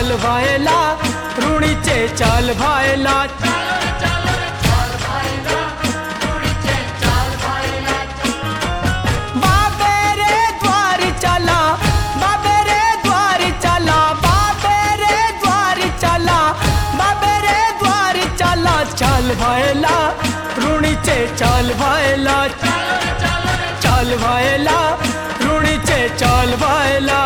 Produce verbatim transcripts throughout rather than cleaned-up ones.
चाल व्हायला रुणीचे चाल व्हायला बाबे रे द्वारी चला बाबे रे द्वारी चला बाबे रे द्वारी चला बाबे रे द्वारी चला चाल व्हायला रुणीचे चाल व्हायला चाल व्हायला रुणीचे चाल व्हायला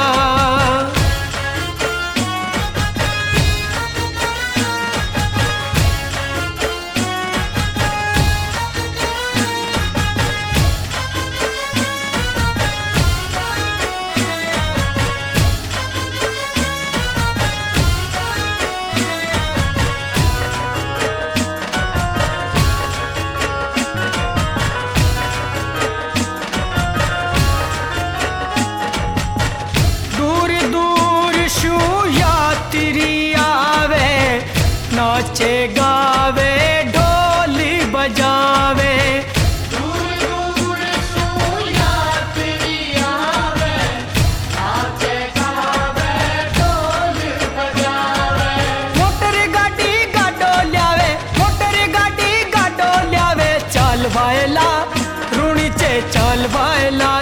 नाचे गावे ढोली बजावे दूर दूर सू यात्री आवे नाचे गावे ढोली बजावे मोटर गाड़ी गाडो ल्यावे मोटर गाड़ी गाडो ल्यावे चाल व्हायला रुणीचे चाल व्हायला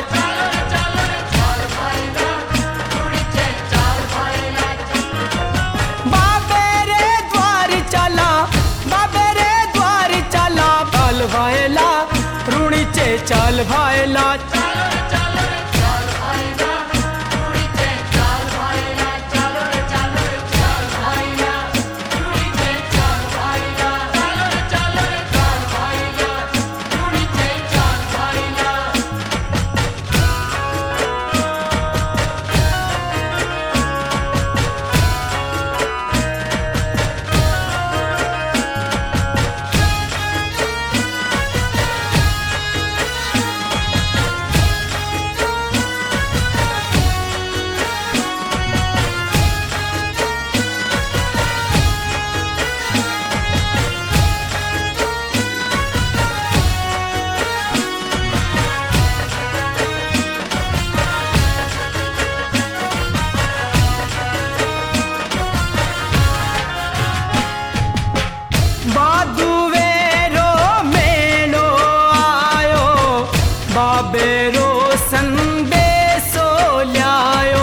व्हायला रुणीचे चाल व्हायला बाबेरो संदेशो ल्यायो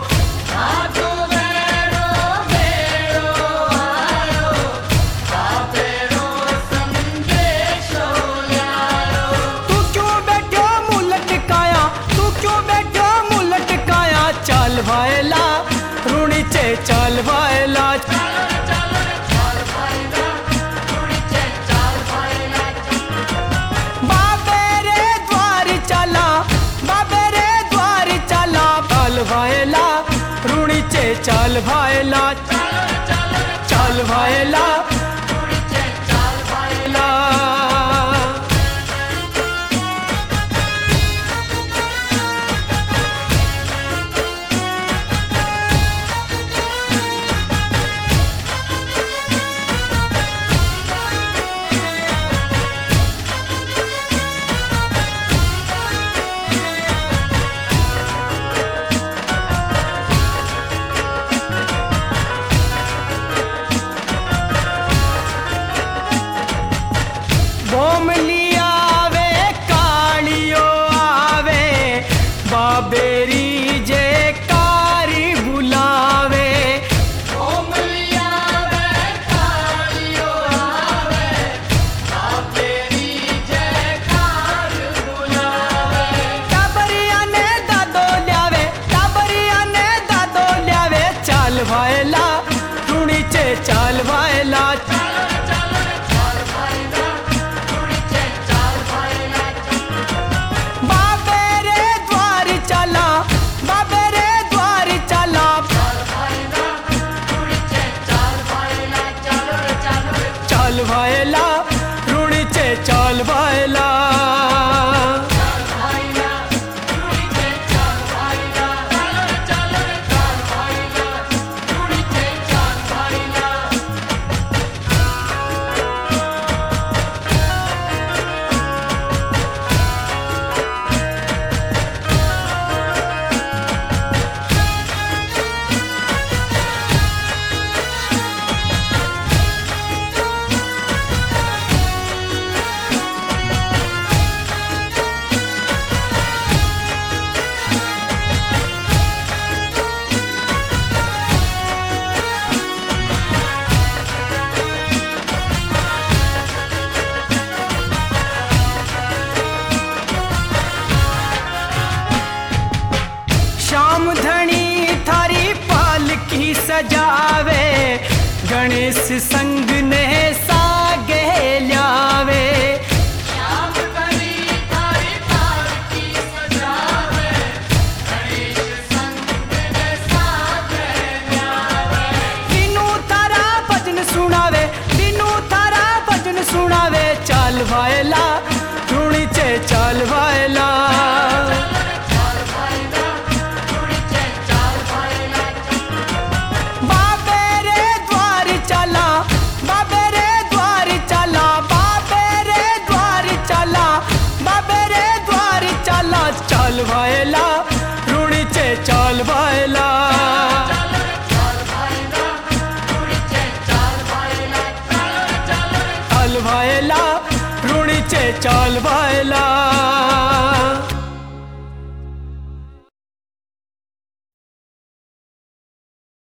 बाबेरो बेरो आयो बाबेरो संदेशो ल्यायो तू क्यों बैठो मुंह लटकाया तू क्यों बैठो मुंह लटकाया चाल व्हायला रुणीचे चाल व्हायला व्हायला रुणीचे चाल व्हायला चाल व्हायला रुणीचे चाल व्हायला बाबेरी जे कारी बुलावे ओमलिया वे कालियो आवे बाबेरी जे कार बुलावे टाबरिया ने दादो ल्यावे टाबरिया ने दादो ल्यावे चाल व्हायला रुणीचे चाल व्हायला चाल व्हायला रुणीचे चाल व्हायला गणेश संग ने सागे ल्यावे श्याम करी थारी पालकी सजावे गणेश संग ने सागे ल्यावे दीनू तारा भजन सुनावे दीनू तारा भजन सुनावे चाल वायला रूणी चे चाल वायला चाल भाईला रुड़ी चे चाल भाईला बाबे रे द्वार चला बाबे रे द्वार चला बाबे रे द्वार चला बाबे रे द्वार चला चाल वायला रूणी चे चाल वायला चाल भाईला रुड़ी चे चाल भाईला चाल चाल वायला रूणी चे चाल वायला